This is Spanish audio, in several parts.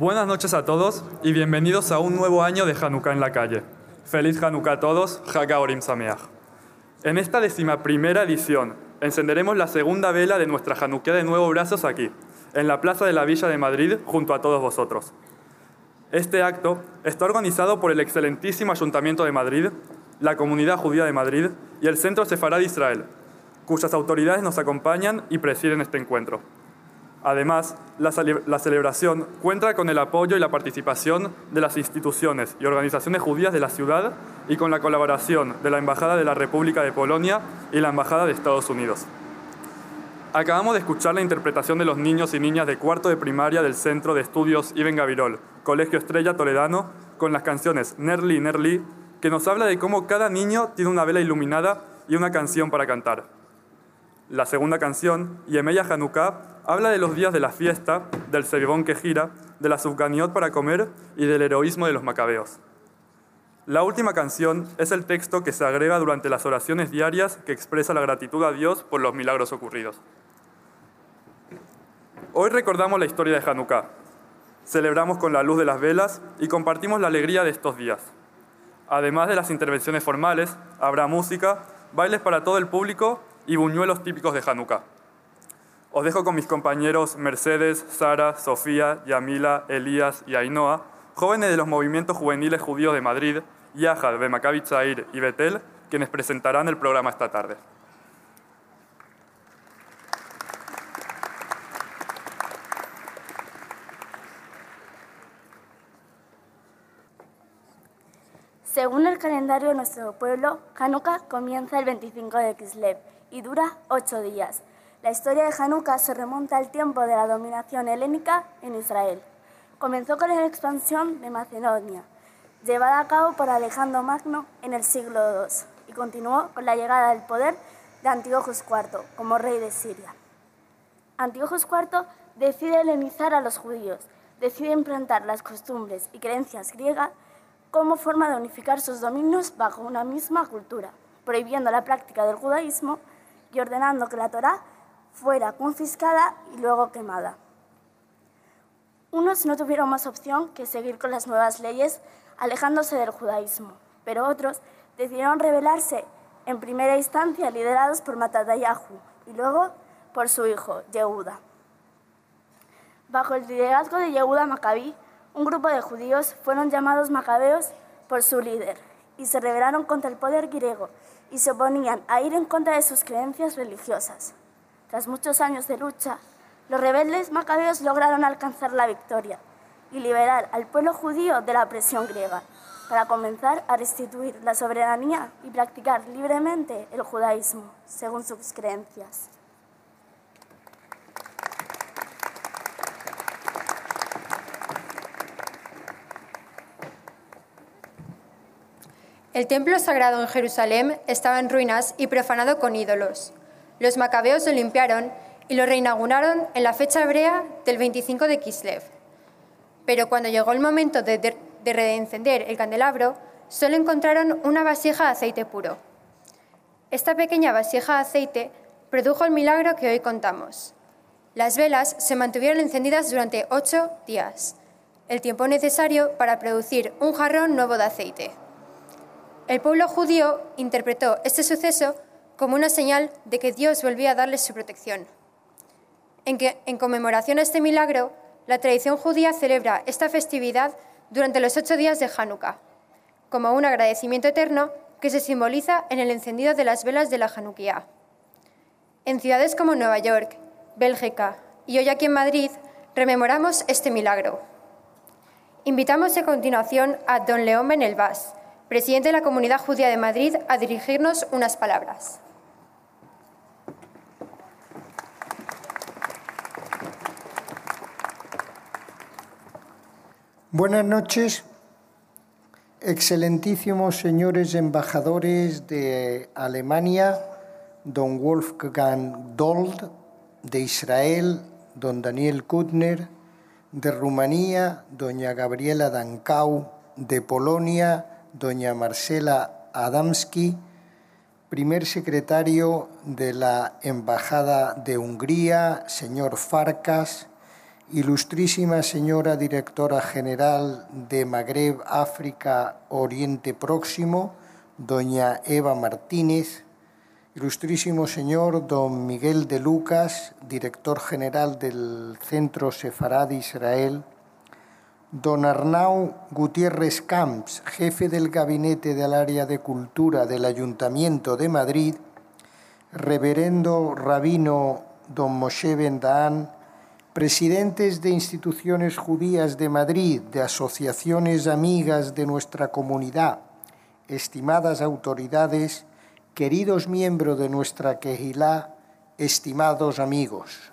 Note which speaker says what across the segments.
Speaker 1: Buenas noches a todos y bienvenidos a un nuevo año de Hanukkah en la calle. Feliz Hanukkah a todos, Chag HaOrim Sameach. En esta 11ª edición encenderemos la segunda vela de nuestra Hanukkah de Nuevos Brazos aquí, en la Plaza de la Villa de Madrid, junto a todos vosotros. Este acto está organizado por el excelentísimo Ayuntamiento de Madrid, la Comunidad Judía de Madrid y el Centro Sefarad de Israel, cuyas autoridades nos acompañan y presiden este encuentro. Además, la celebración cuenta con el apoyo y la participación de las instituciones y organizaciones judías de la ciudad y con la colaboración de la Embajada de la República de Polonia y la Embajada de Estados Unidos. Acabamos de escuchar la interpretación de los niños y niñas de cuarto de primaria del Centro de Estudios Ibn Gabirol, Colegio Estrella Toledano, con las canciones Nerli, Nerli, que nos habla de cómo cada niño tiene una vela iluminada y una canción para cantar. La segunda canción, Yemeya Hanukkah, habla de los días de la fiesta, del Sebibón que gira, de la Sufganiot para comer y del heroísmo de los macabeos. La última canción es el texto que se agrega durante las oraciones diarias que expresa la gratitud a Dios por los milagros ocurridos. Hoy recordamos la historia de Hanukkah, celebramos con la luz de las velas y compartimos la alegría de estos días. Además de las intervenciones formales, habrá música, bailes para todo el público y buñuelos típicos de Hanukkah. Os dejo con mis compañeros Mercedes, Sara, Sofía, Yamila, Elías y Ainhoa, jóvenes de los movimientos juveniles judíos de Madrid, Yahad, Maccabi Tzair y Betel, quienes presentarán el programa esta tarde.
Speaker 2: Según el calendario de nuestro pueblo, Hanukkah comienza el 25 de Kislev y dura 8 días. La historia de Hanukkah se remonta al tiempo de la dominación helénica en Israel. Comenzó con la expansión de Macedonia, llevada a cabo por Alejandro Magno en el siglo II, y continuó con la llegada al poder de Antíoco IV como rey de Siria. Antíoco IV decide helenizar a los judíos, decide implantar las costumbres y creencias griegas como forma de unificar sus dominios bajo una misma cultura, prohibiendo la práctica del judaísmo y ordenando que la Torá fuera confiscada y luego quemada. Unos no tuvieron más opción que seguir con las nuevas leyes, alejándose del judaísmo, pero otros decidieron rebelarse, en primera instancia liderados por Mattatyahu y luego por su hijo, Yehuda. Bajo el liderazgo de Yehuda Maccabi, un grupo de judíos fueron llamados macabeos por su líder y se rebelaron contra el poder griego y se oponían a ir en contra de sus creencias religiosas. Tras muchos años de lucha, los rebeldes macabeos lograron alcanzar la victoria y liberar al pueblo judío de la opresión griega, para comenzar a restituir la soberanía y practicar libremente el judaísmo, según sus creencias.
Speaker 3: El templo sagrado en Jerusalén estaba en ruinas y profanado con ídolos. Los macabeos lo limpiaron y lo reinauguraron en la fecha hebrea del 25 de Kislev. Pero cuando llegó el momento de reencender el candelabro, solo encontraron una vasija de aceite puro. Esta pequeña vasija de aceite produjo el milagro que hoy contamos. Las velas se mantuvieron encendidas durante 8 días, el tiempo necesario para producir un jarrón nuevo de aceite. El pueblo judío interpretó este suceso como una señal de que Dios volvía a darles su protección. En conmemoración a este milagro, la tradición judía celebra esta festividad durante los 8 días de Hanukkah, como un agradecimiento eterno que se simboliza en el encendido de las velas de la Hanukkah. En ciudades como Nueva York, Bélgica y hoy aquí en Madrid, rememoramos este milagro. Invitamos a continuación a don León Benelbás, presidente de la Comunidad Judía de Madrid, a dirigirnos unas palabras.
Speaker 4: Buenas noches, excelentísimos señores embajadores de Alemania, don Wolfgang Dold, de Israel, don Daniel Kutner, de Rumanía, doña Gabriela Dancau, de Polonia, doña Marcela Adamski, primer secretario de la Embajada de Hungría, señor Farkas, ilustrísima señora directora general de Magreb, África, Oriente Próximo, doña Eva Martínez, ilustrísimo señor don Miguel de Lucas, director general del Centro Sefarad de Israel, don Arnau Gutiérrez Camps, jefe del Gabinete del Área de Cultura del Ayuntamiento de Madrid, reverendo rabino don Moshe Ben Dahán, presidentes de instituciones judías de Madrid, de asociaciones amigas de nuestra comunidad, estimadas autoridades, queridos miembros de nuestra Kehilá, estimados amigos.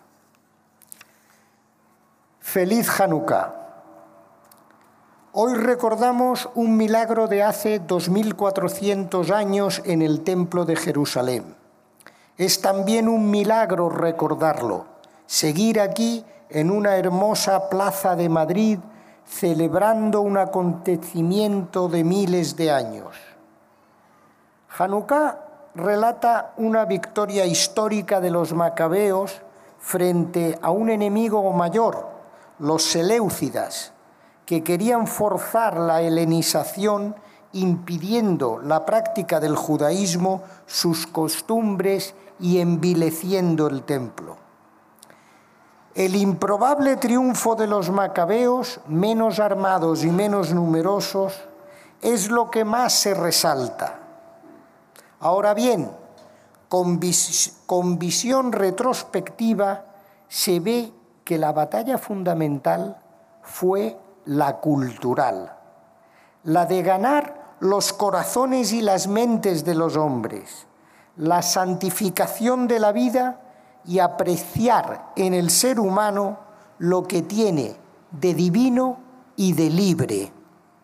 Speaker 4: Feliz Hanukkah. Hoy recordamos un milagro de hace 2400 años en el Templo de Jerusalén. Es también un milagro recordarlo, seguir aquí en una hermosa plaza de Madrid celebrando un acontecimiento de miles de años. Hanukkah relata una victoria histórica de los macabeos frente a un enemigo mayor, los seleucidas, que querían forzar la helenización impidiendo la práctica del judaísmo, sus costumbres y envileciendo el templo. El improbable triunfo de los macabeos, menos armados y menos numerosos, es lo que más se resalta. Ahora bien, con visión retrospectiva, se ve que la batalla fundamental fue la cultural, la de ganar los corazones y las mentes de los hombres, la santificación de la vida y apreciar en el ser humano lo que tiene de divino y de libre.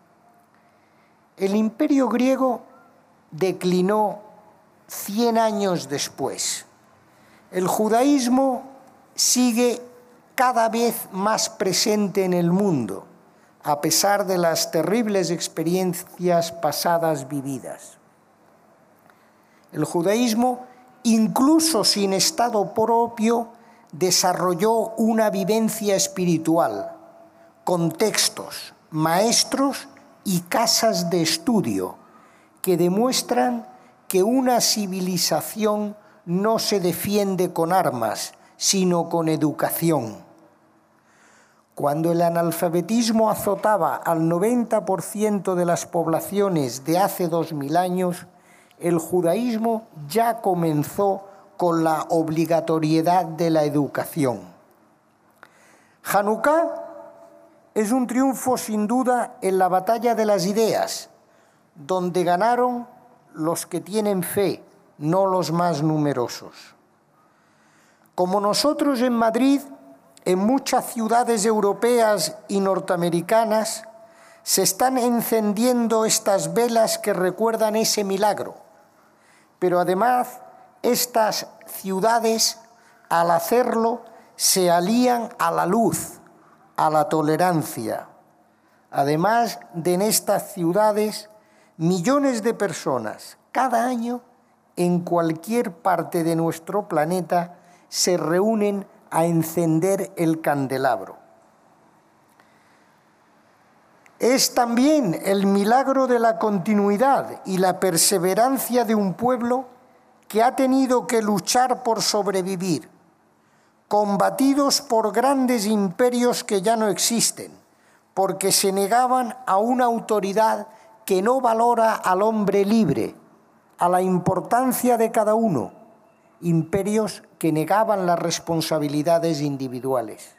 Speaker 4: El imperio griego declinó 100 años después. El judaísmo sigue cada vez más presente en el mundo, a pesar de las terribles experiencias pasadas vividas. El judaísmo, incluso sin estado propio, desarrolló una vivencia espiritual, con textos, maestros y casas de estudio que demuestran que una civilización no se defiende con armas, sino con educación. Cuando el analfabetismo azotaba al 90% de las poblaciones de hace 2000 años, el judaísmo ya comenzó con la obligatoriedad de la educación. Hanukkah es un triunfo sin duda en la batalla de las ideas, donde ganaron los que tienen fe, no los más numerosos. Como nosotros en Madrid, en muchas ciudades europeas y norteamericanas se están encendiendo estas velas que recuerdan ese milagro. Pero además, estas ciudades, al hacerlo, se alían a la luz, a la tolerancia. Además de en estas ciudades, millones de personas cada año en cualquier parte de nuestro planeta se reúnen a encender el candelabro. Es también el milagro de la continuidad y la perseverancia de un pueblo que ha tenido que luchar por sobrevivir, combatidos por grandes imperios que ya no existen, porque se negaban a una autoridad que no valora al hombre libre, a la importancia de cada uno, imperios que negaban las responsabilidades individuales.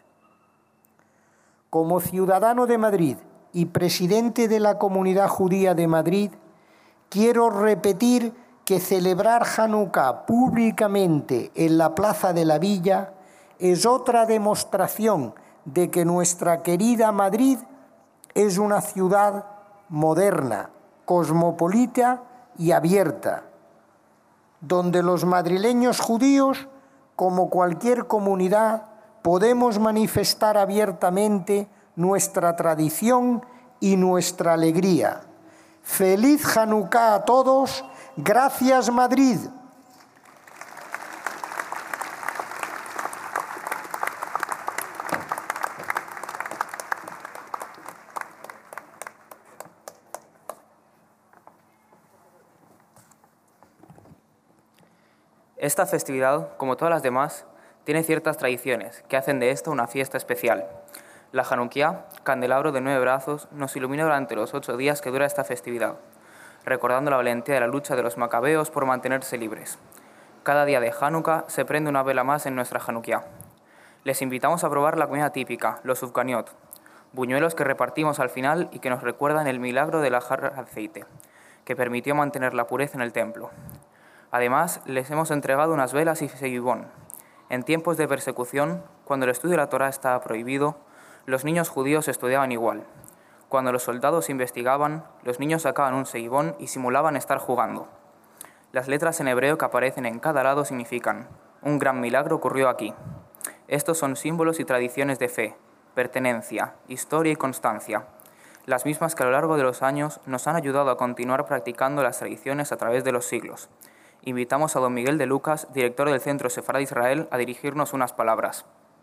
Speaker 4: Como ciudadano de Madrid y presidente de la Comunidad Judía de Madrid, quiero repetir que celebrar Hanukkah públicamente en la Plaza de la Villa es otra demostración de que nuestra querida Madrid es una ciudad moderna, cosmopolita y abierta, donde los madrileños judíos, como cualquier comunidad, podemos manifestar abiertamente nuestra tradición y nuestra alegría. ¡Feliz Hanukkah a todos! ¡Gracias, Madrid!
Speaker 5: Esta festividad, como todas las demás, tiene ciertas tradiciones que hacen de esta una fiesta especial. La Januquía, candelabro de 9 brazos, nos ilumina durante los 8 días que dura esta festividad, recordando la valentía de la lucha de los macabeos por mantenerse libres. Cada día de Hanukkah se prende una vela más en nuestra Januquía. Les invitamos a probar la comida típica, los sufganiot, buñuelos que repartimos al final y que nos recuerdan el milagro de la jarra de aceite, que permitió mantener la pureza en el templo. Además, les hemos entregado unas velas y seguibón. En tiempos de persecución, cuando el estudio de la Torá estaba prohibido, los niños judíos estudiaban igual. Cuando los soldados investigaban, los niños sacaban un seguibón y simulaban estar jugando. Las letras en hebreo que aparecen en cada lado significan: un gran milagro ocurrió aquí. Estos son símbolos y tradiciones de fe, pertenencia, historia y constancia, las mismas que a lo largo de los años nos han ayudado a continuar practicando las tradiciones a través de los siglos. Invitamos a don Miguel de Lucas, director del Centro Sefarad Israel, a dirigirnos unas palabras.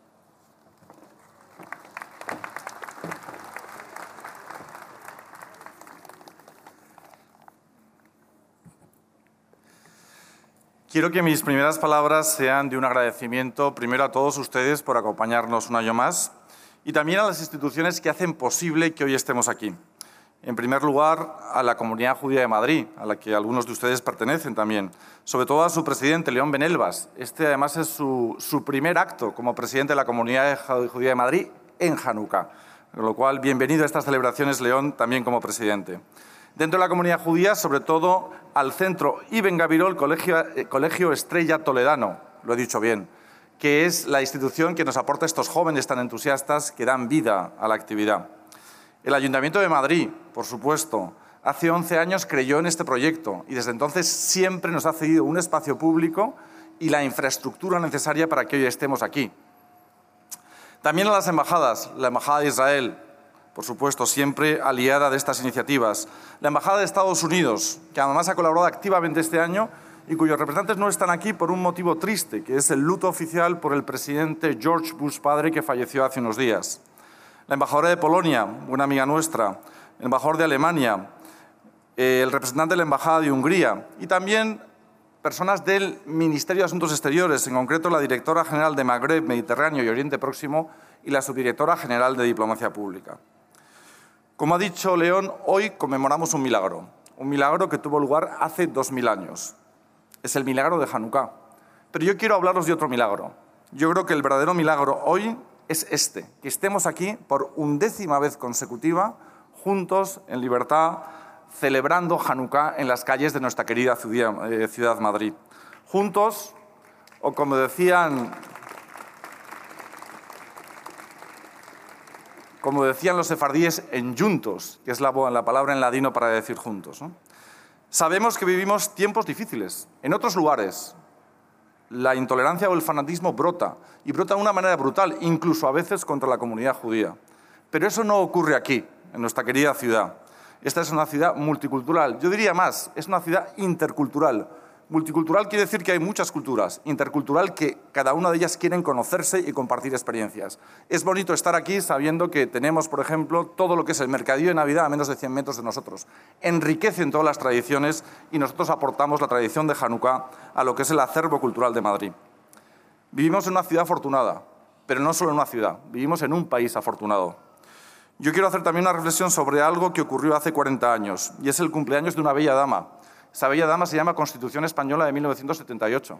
Speaker 6: Quiero que mis primeras palabras sean de un agradecimiento primero a todos ustedes por acompañarnos un año más y también a las instituciones que hacen posible que hoy estemos aquí. En primer lugar, a la Comunidad Judía de Madrid, a la que algunos de ustedes pertenecen también, sobre todo a su presidente, León Benelvas. Este, además, es su primer acto como presidente de la Comunidad Judía de Madrid en Hanukkah, con lo cual, bienvenido a estas celebraciones, León, también como presidente. Dentro de la comunidad judía, sobre todo al Centro Ibn Gabirol, Colegio Estrella Toledano, lo he dicho bien, que es la institución que nos aporta estos jóvenes tan entusiastas que dan vida a la actividad. El Ayuntamiento de Madrid, por supuesto, hace 11 años creyó en este proyecto y desde entonces siempre nos ha cedido un espacio público y la infraestructura necesaria para que hoy estemos aquí. También a las embajadas, la Embajada de Israel, por supuesto, siempre aliada de estas iniciativas. La Embajada de Estados Unidos, que además ha colaborado activamente este año y cuyos representantes no están aquí por un motivo triste, que es el luto oficial por el presidente George Bush padre, que falleció hace unos días. La embajadora de Polonia, buena amiga nuestra, el embajador de Alemania, el representante de la Embajada de Hungría y también personas del Ministerio de Asuntos Exteriores, en concreto la directora general de Magreb, Mediterráneo y Oriente Próximo y la subdirectora general de Diplomacia Pública. Como ha dicho León, hoy conmemoramos un milagro que tuvo lugar hace 2000 años. Es el milagro de Hanukkah. Pero yo quiero hablaros de otro milagro. Yo creo que el verdadero milagro hoy es este, que estemos aquí por 11ª vez consecutiva, juntos, en libertad, celebrando Hanukkah en las calles de nuestra querida ciudad Madrid. Juntos, o como decían los sefardíes, en juntos, que es la palabra en ladino para decir juntos, ¿no? Sabemos que vivimos tiempos difíciles. En otros lugares, la intolerancia o el fanatismo brota, y brota de una manera brutal, incluso a veces contra la comunidad judía. Pero eso no ocurre aquí, en nuestra querida ciudad. Esta es una ciudad multicultural. Yo diría más, es una ciudad intercultural. Multicultural quiere decir que hay muchas culturas. Intercultural que cada una de ellas quieren conocerse y compartir experiencias. Es bonito estar aquí sabiendo que tenemos, por ejemplo, todo lo que es el mercadillo de Navidad a menos de 100 metros de nosotros. Enriquecen todas las tradiciones y nosotros aportamos la tradición de Hanukkah a lo que es el acervo cultural de Madrid. Vivimos en una ciudad afortunada, pero no solo en una ciudad, vivimos en un país afortunado. Yo quiero hacer también una reflexión sobre algo que ocurrió hace 40 años, y es el cumpleaños de una bella dama. Esa bella dama se llama Constitución Española de 1978.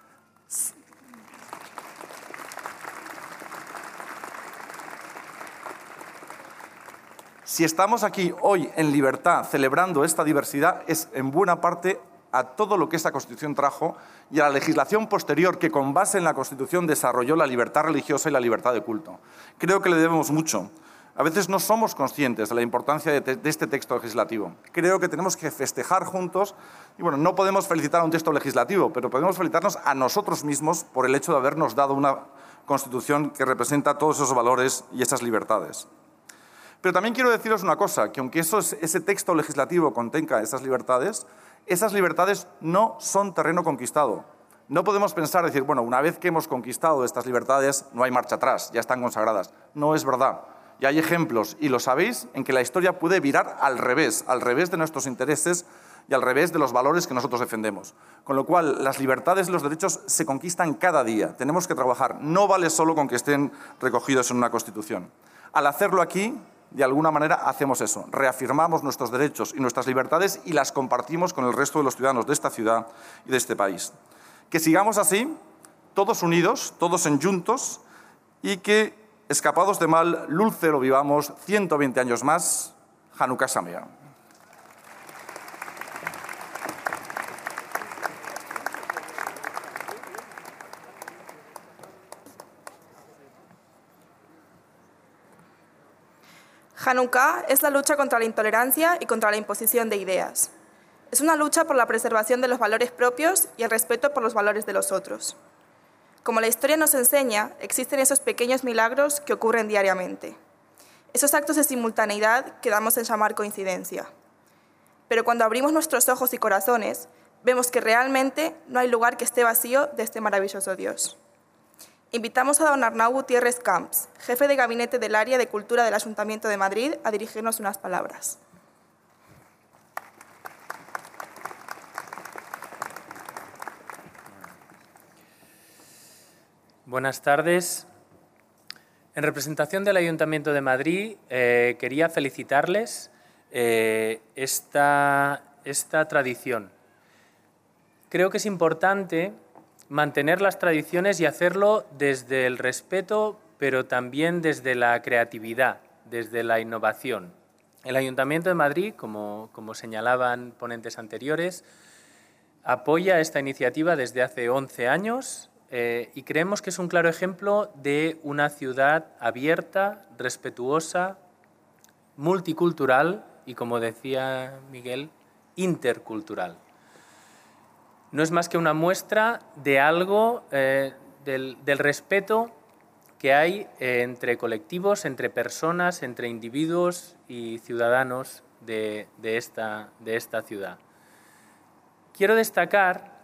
Speaker 6: Si estamos aquí hoy en libertad celebrando esta diversidad, es en buena parte a todo lo que esta Constitución trajo y a la legislación posterior que con base en la Constitución desarrolló la libertad religiosa y la libertad de culto. Creo que le debemos mucho. A veces no somos conscientes de la importancia de este texto legislativo. Creo que tenemos que festejar juntos y, bueno, no podemos felicitar a un texto legislativo, pero podemos felicitarnos a nosotros mismos por el hecho de habernos dado una Constitución que representa todos esos valores y esas libertades. Pero también quiero deciros una cosa, que aunque ese texto legislativo contenga esas libertades no son terreno conquistado. No podemos pensar, decir, bueno, una vez que hemos conquistado estas libertades, no hay marcha atrás, ya están consagradas. No es verdad. Y hay ejemplos, y lo sabéis, en que la historia puede virar al revés de nuestros intereses y al revés de los valores que nosotros defendemos. Con lo cual, las libertades y los derechos se conquistan cada día. Tenemos que trabajar. No vale solo con que estén recogidos en una Constitución. Al hacerlo aquí, de alguna manera hacemos eso. Reafirmamos nuestros derechos y nuestras libertades y las compartimos con el resto de los ciudadanos de esta ciudad y de este país. Que sigamos así, todos unidos, todos enjuntos, y que, escapados de mal, Lulce lo vivamos 120 años más. Hanukkah Sameach.
Speaker 7: Hanukkah es la lucha contra la intolerancia y contra la imposición de ideas. Es una lucha por la preservación de los valores propios y el respeto por los valores de los otros. Como la historia nos enseña, existen esos pequeños milagros que ocurren diariamente. Esos actos de simultaneidad que damos en llamar coincidencia. Pero cuando abrimos nuestros ojos y corazones, vemos que realmente no hay lugar que esté vacío de este maravilloso Dios. Invitamos a don Arnau Gutiérrez Camps, jefe de gabinete del área de Cultura del Ayuntamiento de Madrid, a dirigirnos unas palabras.
Speaker 8: Buenas tardes. En representación del Ayuntamiento de Madrid, quería felicitarles esta tradición. Creo que es importante mantener las tradiciones y hacerlo desde el respeto, pero también desde la creatividad, desde la innovación. El Ayuntamiento de Madrid, como señalaban ponentes anteriores, apoya esta iniciativa desde hace 11 años y creemos que es un claro ejemplo de una ciudad abierta, respetuosa, multicultural y, como decía Miguel, intercultural. No es más que una muestra de algo, del respeto que hay entre colectivos, entre personas, entre individuos y ciudadanos de esta ciudad. Quiero destacar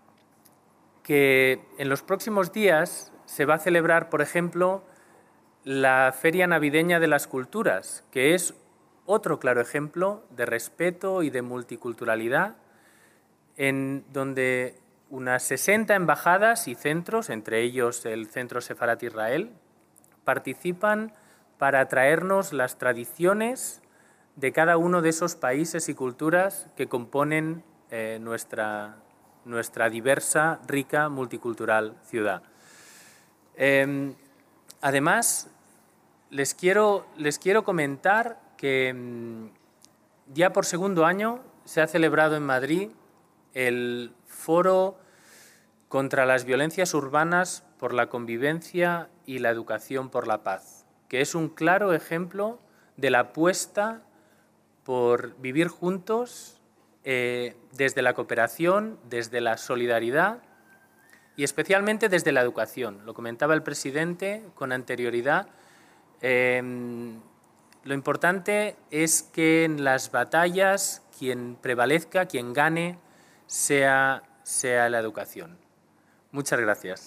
Speaker 8: que en los próximos días se va a celebrar, por ejemplo, la Feria Navideña de las Culturas, que es otro claro ejemplo de respeto y de multiculturalidad, en donde unas 60 embajadas y centros, entre ellos el Centro Sefarat Israel, participan para traernos las tradiciones de cada uno de esos países y culturas que componen nuestra diversa, rica, multicultural ciudad. Además, les quiero comentar que ya por segundo año se ha celebrado en Madrid el Foro contra las Violencias Urbanas por la Convivencia y la Educación por la Paz, que es un claro ejemplo de la apuesta por vivir juntos desde la cooperación, desde la solidaridad y especialmente desde la educación. Lo comentaba el presidente con anterioridad. Lo importante es que en las batallas quien prevalezca, quien gane, sea la educación. Muchas gracias.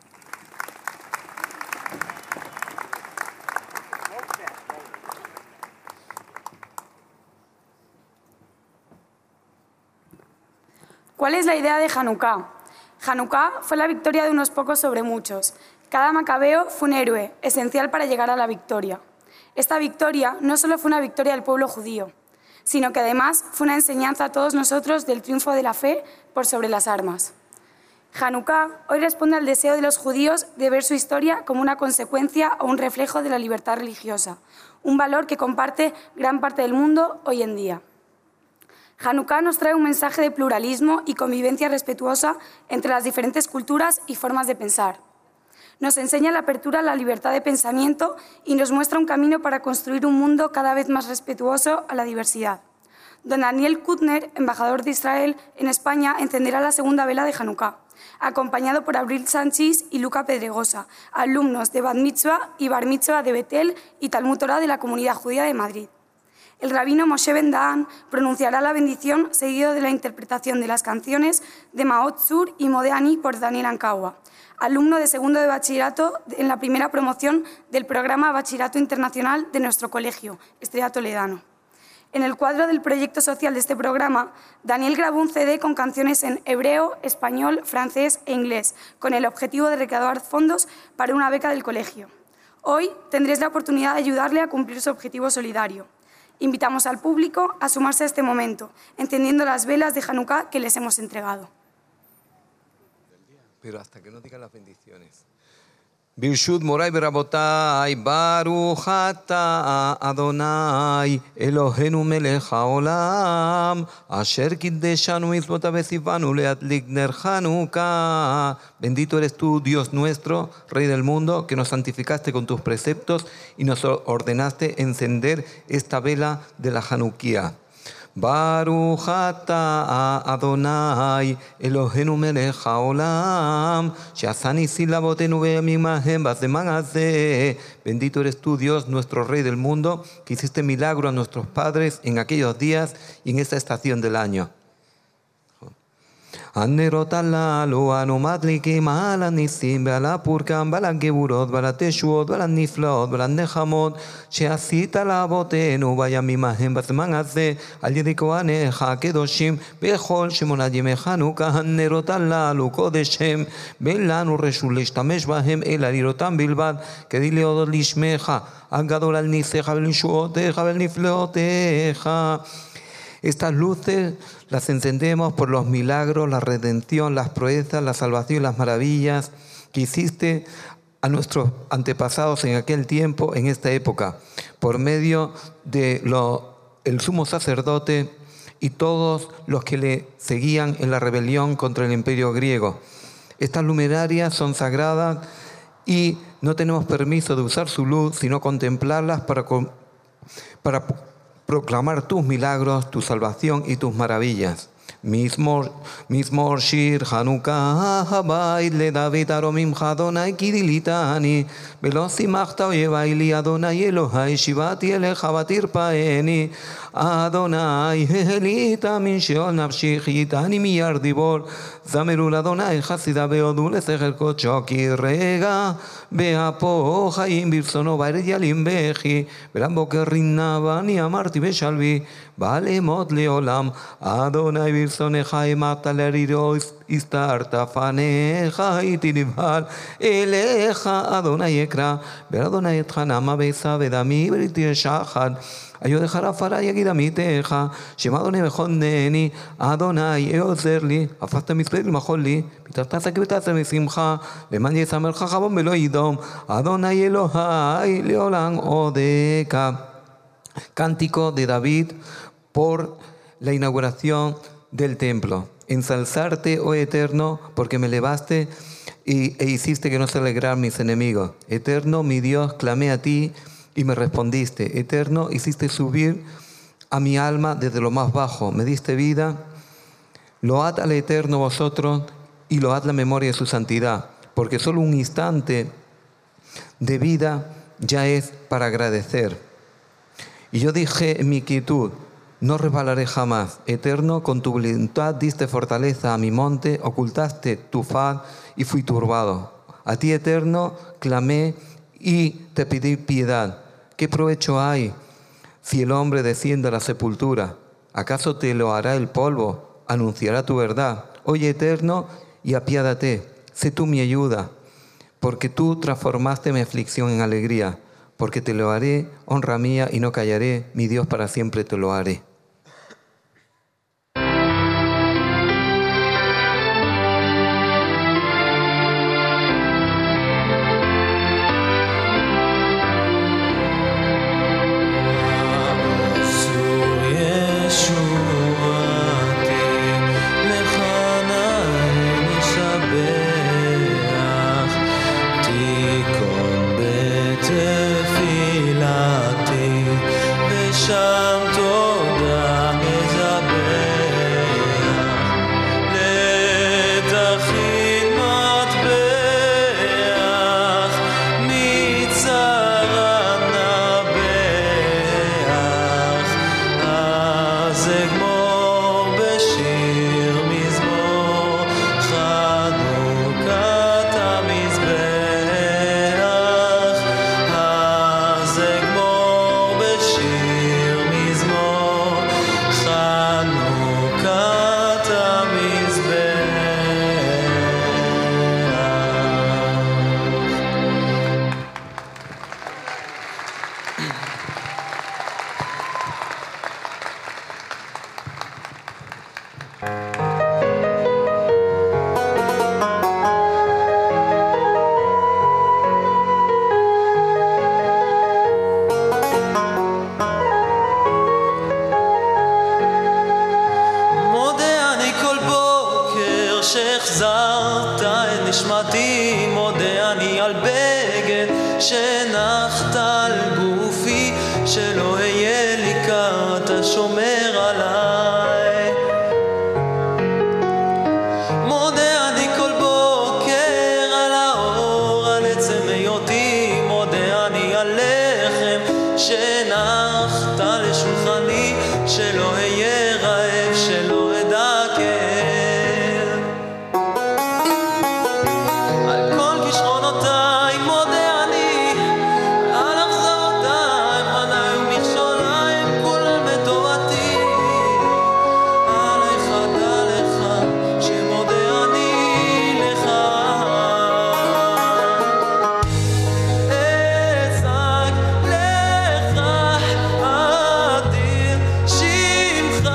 Speaker 9: ¿Cuál es la idea de Hanukkah? Hanukkah fue la victoria de unos pocos sobre muchos. Cada macabeo fue un héroe, esencial para llegar a la victoria. Esta victoria no solo fue una victoria del pueblo judío, sino que además fue una enseñanza a todos nosotros del triunfo de la fe por sobre las armas. Hanukkah hoy responde al deseo de los judíos de ver su historia como una consecuencia o un reflejo de la libertad religiosa, un valor que comparte gran parte del mundo hoy en día. Hanukkah nos trae un mensaje de pluralismo y convivencia respetuosa entre las diferentes culturas y formas de pensar. Nos enseña la apertura a la libertad de pensamiento y nos muestra un camino para construir un mundo cada vez más respetuoso a la diversidad. Don Daniel Kutner, embajador de Israel en España, encenderá la segunda vela de Hanukkah, acompañado por Abril Sánchez y Luca Pedregosa, alumnos de Bat Mitzvah y Bar Mitzvah de Betel y Talmud Torah de la Comunidad Judía de Madrid. El rabino Moshe Ben Daan pronunciará la bendición seguido de la interpretación de las canciones de Maot Zur y Modeani por Daniel Ankawa, alumno de segundo de bachillerato en la primera promoción del programa Bachillerato Internacional de nuestro colegio, Estrella Toledano. En el cuadro del proyecto social de este programa, Daniel grabó un CD con canciones en hebreo, español, francés e inglés, con el objetivo de recaudar fondos para una beca del colegio. Hoy tendréis la oportunidad de ayudarle a cumplir su objetivo solidario. Invitamos al público a sumarse a este momento, encendiendo las velas de Hanukkah que les hemos entregado.
Speaker 10: Pero hasta que no digan las bendiciones. Birshut Moray Berabotai, Baruch ata Adonai, Elohenu melech haolam, Asher kiddeshanu mitzvot v'tzivanu leadlik ner Hanukkah. Bendito eres tú, Dios nuestro, Rey del mundo, que nos santificaste con tus preceptos y nos ordenaste encender esta vela de la Hanukkah. Baruch ata Adonai, Elohenu melech haolam, she'asa nisim labotenu beyamim hahem bazeman hazeh. Bendito eres tú, Dios, nuestro Rey del mundo, que hiciste milagro a nuestros padres en aquellos días y en esta estación del año. הנרות הללו אנו מדליקים על הניסים ועל הפורקם ועל הגבורות ועל התשועות ועל הנפלאות ועל הנחמות שעשית לאבותינו בימים ההם בזמן הזה על ידי כהניך הקדושים בכל שמונת ימי חנוכה. הנרות הללו קודש הם ואין לנו רשות להשתמש בהם אלא לראותם בלבד כדי להודות לשמך הגדול על ניסיך ועל ישועותיך ועל נפלאותיך. Estas luces las encendemos por los milagros, la redención, las proezas, la salvación y las maravillas que hiciste a nuestros antepasados en aquel tiempo, en esta época, por medio de el sumo sacerdote y todos los que le seguían en la rebelión contra el imperio griego. Estas luminarias son sagradas y no tenemos permiso de usar su luz, sino contemplarlas para proclamar tus milagros, tu salvación y tus maravillas. Mizmor Shir Hanukkah Habayit le David Aromim Adonai Kidilitani Velo simachta oyevai li Adonai Elohai Shivati elecha vatirpaeni Adonai Helita min sheol nafshi chitani miyar dibor Zameru l'Adonai chasida veodu lesecher kocho ki rega beapo chaim birsono vairet yalim bechi velam boker rinna ni amarti beshalvi balemot leolam Adonai birsonecha emata leriro istarta fanecha itinibhal elecha Adonai ekra ve'Adonai etchanama besa vedami beriti shachad Ayo dejará fará y agidamiteja, Shemadone bejoneni, Adonai, eozerli, afasta mis pedri majoli, pitataza que betasa mi simja, le manje samer jajabon beloidom, Adonai Elohai, leolan odeca. Cántico de David por la inauguración del templo. Ensalzarte, oh Eterno, porque me elevaste e hiciste que no se alegraran mis enemigos. Eterno, mi Dios, clamé a ti, y me respondiste. Eterno, hiciste subir a mi alma desde lo más bajo. Me diste vida. Load al Eterno vosotros y load la memoria de su santidad. Porque solo un instante de vida ya es para agradecer. Y yo dije en mi quietud, no resbalaré jamás. Eterno, con tu voluntad diste fortaleza a mi monte, ocultaste tu faz y fui turbado. A ti, Eterno, clamé y te pedí piedad. ¿Qué provecho hay si el hombre desciende a la sepultura? ¿Acaso te lo hará el polvo? Anunciará tu verdad. Oye, Eterno, y apiádate. Sé tú mi ayuda, porque tú transformaste mi aflicción en alegría. Porque te lo haré, honra mía, y no callaré. Mi Dios, para siempre te lo haré.
Speaker 11: Sham toda
Speaker 10: החזרת את נשמתי, מודה אני על בגד שנחת על גופי, שלא אהיה לי קר, אתה שומר עליי. מודה אני כל בוקר על האור, על עצם היותי, מודה אני על לחם שנחת לשולחני, שלא אהיה רעב, שלא אדע כאב. על כל כישרונותיי מודה אני, על אכזרותיי, פניי ומכשוליי, הם כולם לטובתי. עליך דע לך שמודה אני לך. אצעק לך אדיר שמך,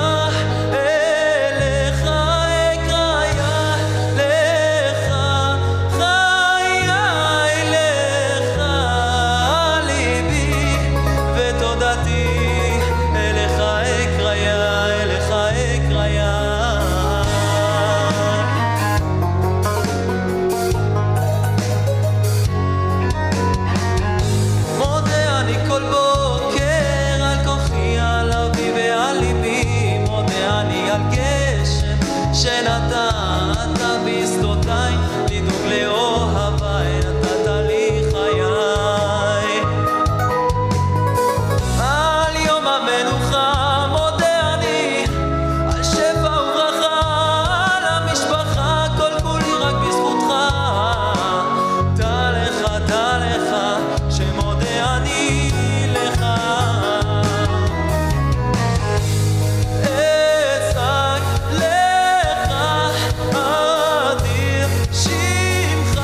Speaker 10: אליך אקרא לך, חיי לך ליבי ותודתי, אליך אקרא, אליך אקרא. מודה אני כל בוקר על כוחי, על אבי ועל ליבי, מודה אני על גשם שנתת בשדותיי, לדאוג לאוהביי, נתת לי חיי. על יום המנוחה מודה אני, על שפע וברכה, על המשפחה, כל כולי רק בזכותך. דע לך שמודה אני לך. אצעק לך אדיר שמך,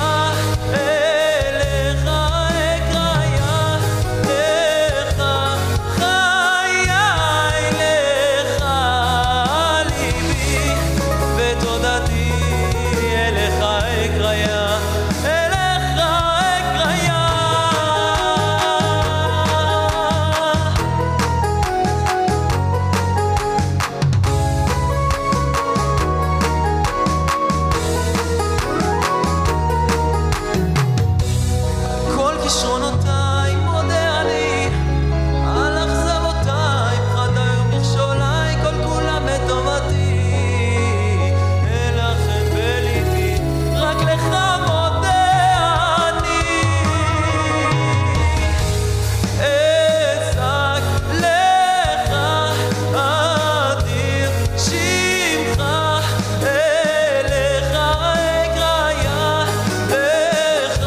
Speaker 10: אליך אקרא לך, חיי לך ליבי ותודתי, אליך אקרא, אליך אקרא. כל כישרונותיי מודה אני, על אכזבותיי, פחדיי ומכשוליי, כל כולם לטובתי. אלחם בליבי, רק לך מודה אני. אצעק לך אדיר שמך, אליך אקרא לך,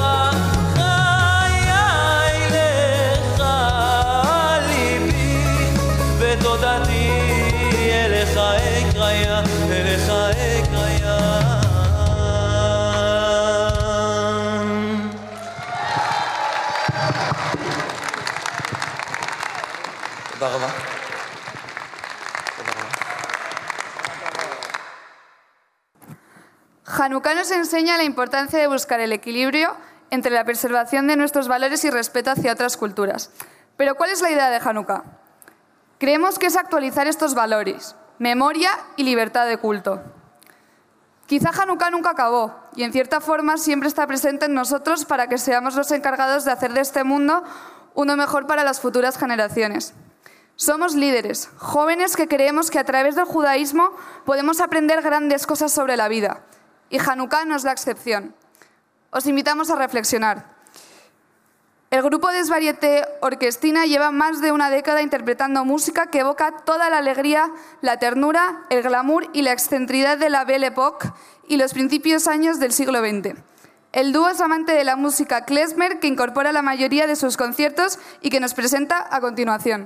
Speaker 10: חיי לך ליבי ותודתי, אליך אקרא, אליך אקרא. תודה רבה.
Speaker 11: Hanukkah nos enseña la importancia de buscar el equilibrio entre la preservación de nuestros valores y respeto hacia otras culturas. Pero ¿cuál es la idea de Hanukkah? Creemos que es actualizar estos valores, memoria y libertad de culto. Quizá Hanukkah nunca acabó y en cierta forma siempre está presente en nosotros para que seamos los encargados de hacer de este mundo uno mejor para las futuras generaciones. Somos líderes, jóvenes que creemos que a través del judaísmo podemos aprender grandes cosas sobre la vida. Y Hanukkah no es la excepción. Os invitamos a reflexionar. El grupo Des Varietés Orquestina lleva más de una década interpretando música que evoca toda la alegría, la ternura, el glamour y la excentricidad de la Belle Époque y los principios años del siglo XX. El dúo es amante de la música klezmer que incorpora la mayoría de sus conciertos y que nos presenta a continuación.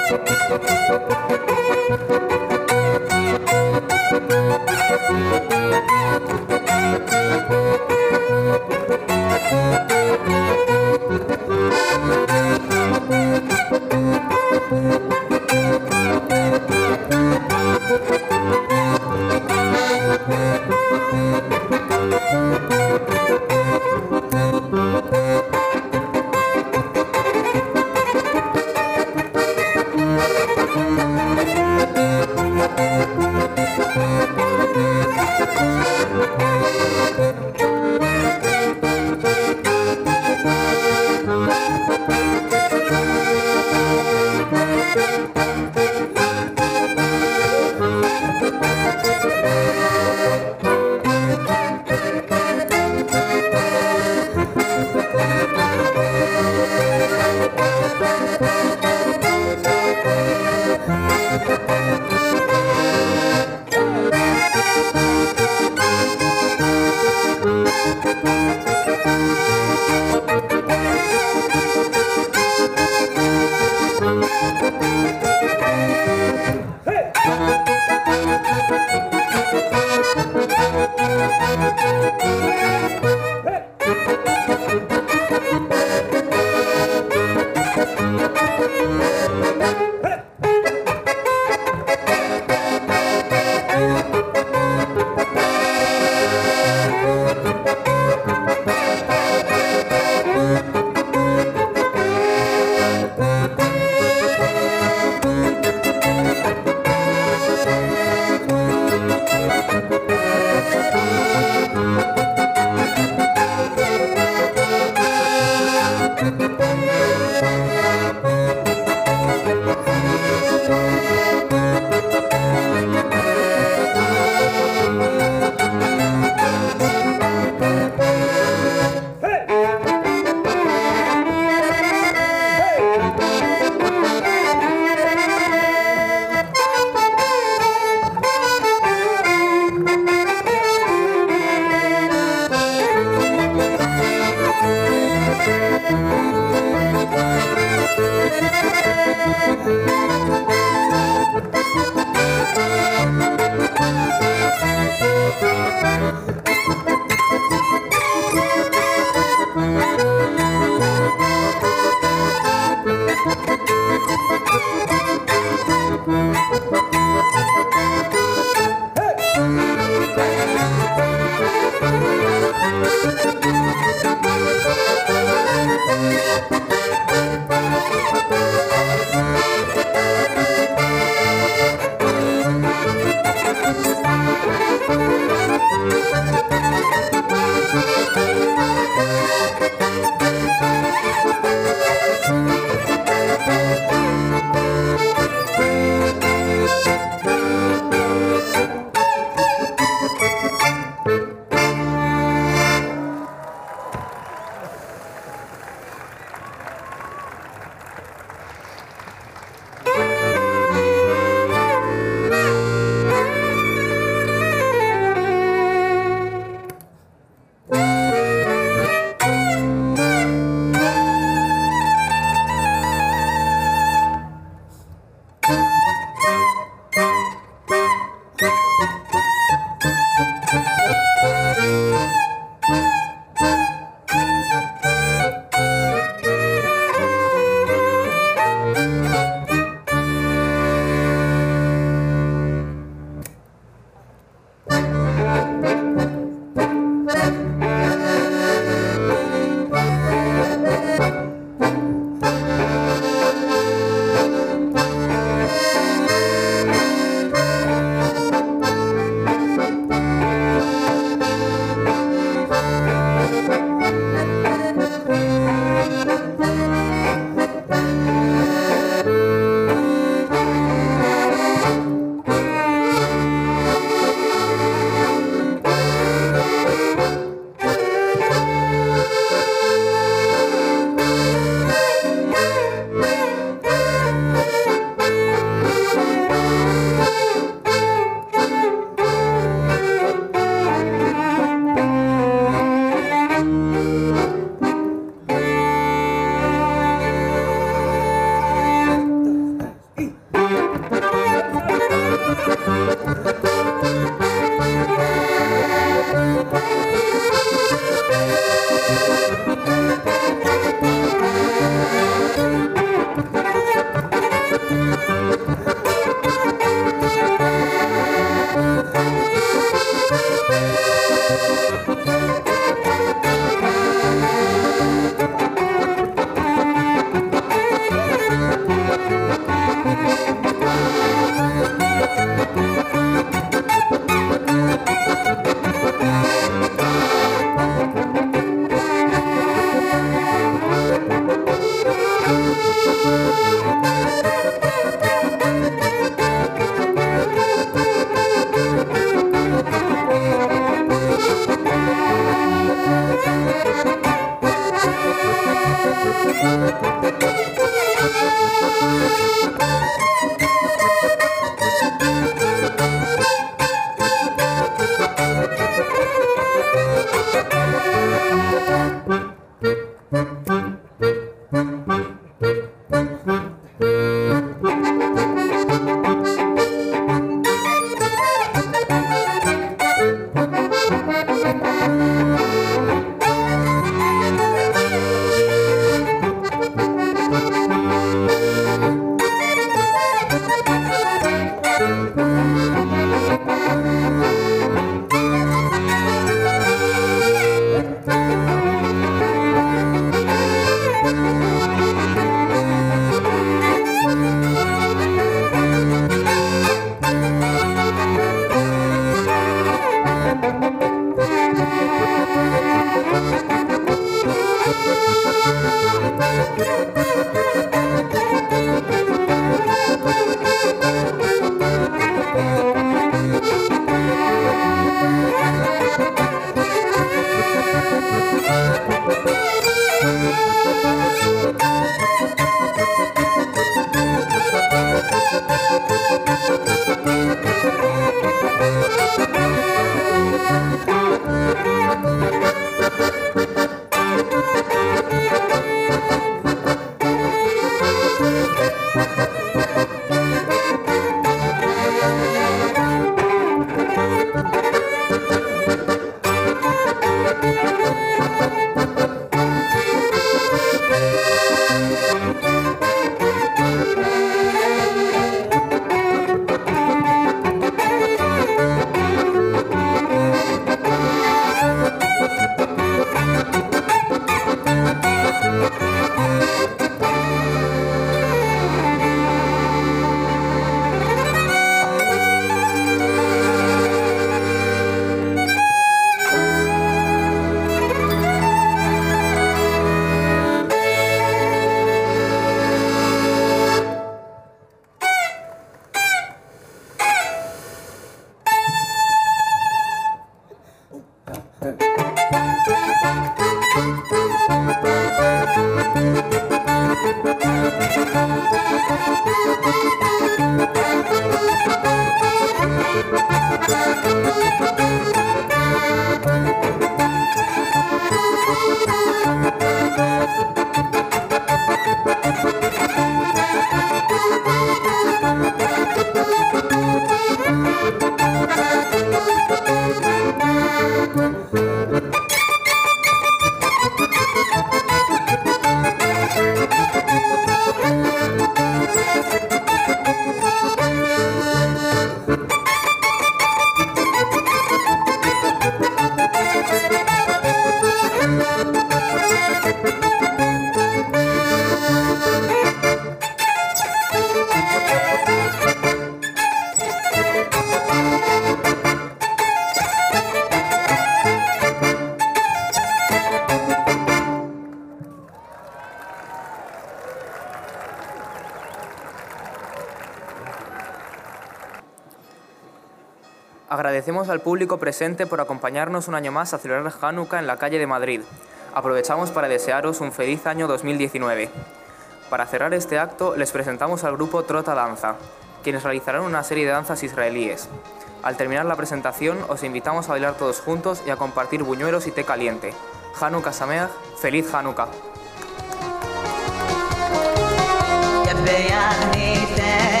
Speaker 5: Agradecemos al público presente por acompañarnos un año más a celebrar Hanukkah en la calle de Madrid. Aprovechamos para desearos un feliz año 2019. Para cerrar este acto, les presentamos al grupo Trota Danza, quienes realizarán una serie de danzas israelíes. Al terminar la presentación, os invitamos a bailar todos juntos y a compartir buñuelos y té caliente. Hanukkah Sameach, ¡feliz Hanukkah!
Speaker 12: يا بياني